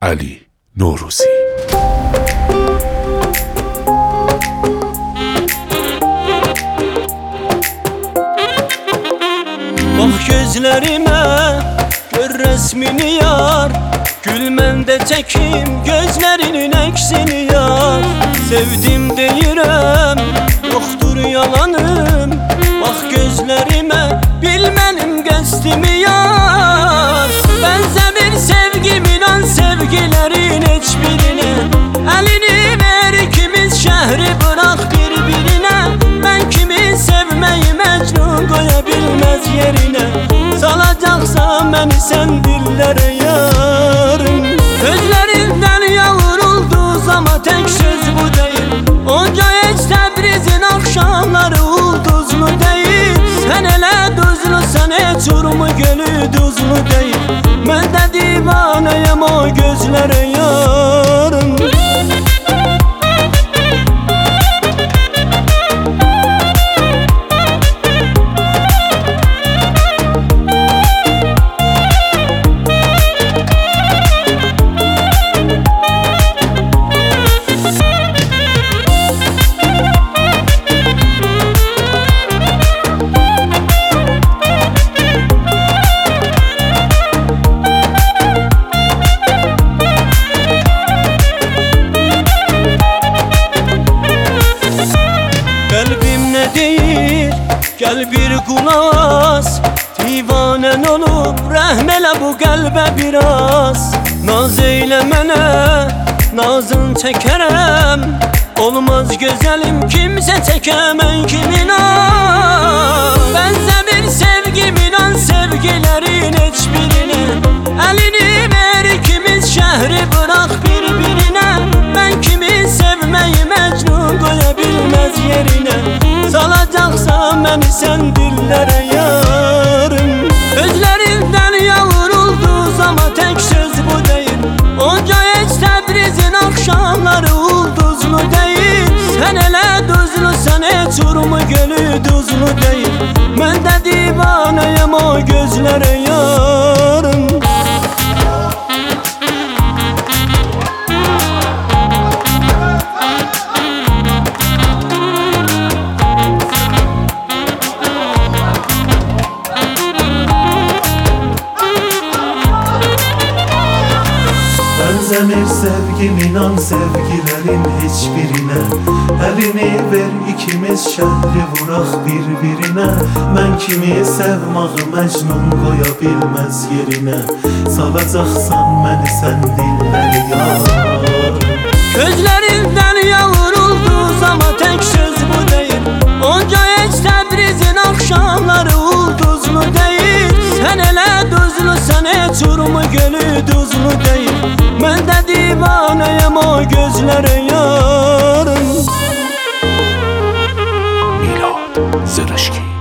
Ali Noruzi. Bak gözlerime, gör resmini yar. Gülmende çekim gözlerinin eksini yar. Sevdim deyirəm, yoktur yalanım. Bak gözlerime, bilmenim qəsdimi yar. Benzemir sevgim inan sevgilerin hiçbirine. Elini ver ikimiz şehri bırak birbirine. Ben kimi sevmeyi mecnun koyabilmez yerine. Salacaksan beni sen dillere yarım. Gözlerinden yavuruldu ama tek söz bu değil. Onca hiç Təbrizin akşamları ulduzlu değil. Sen ele duzlusan hiç Urmu gölü duzlu değil. Ben de divaneyim o gözlere yarım. Kalbim ne deyir, gel bir kulağız. Divanen olup rəhm bu qəlbə biraz. Naz eylemene, nazın çekerem. Olmaz güzelim kimse çekemem kimin az. Benzemir sevgim inan sevgilerin hiçbirine. Elini ver ikimiz şehri bırak birbirine. Ben kimi sevmeyi mecnun koyabilmez yerine. Salacaksan beni sen dillere yarım. Gözlerinden yavuruldu ama tek söz bu değil. Onca hiç Təbrizin akşamları ulduzlu değil. Sen ele duzlusan hiç Urmu gölü duzlu değil. Ben de divaneyim o gözlere yarım. Benzemir sevgim inan sevgilerin hiçbirine. Elini ver ikimiz şehri vurak birbirine. Ben kimi sevmağı mecnun koyabilmez yerine. Salacaksan beni sen dillere yar. Gözlerinden yavuruldu ama tek söz bu değil. Onca hiç Təbrizin akşamları ulduzlu değil. Sen ele duzlusan hiç Urmu gölü duzlu değil. Ben de divaneyim o gözlere yarım. Milad Zırışki.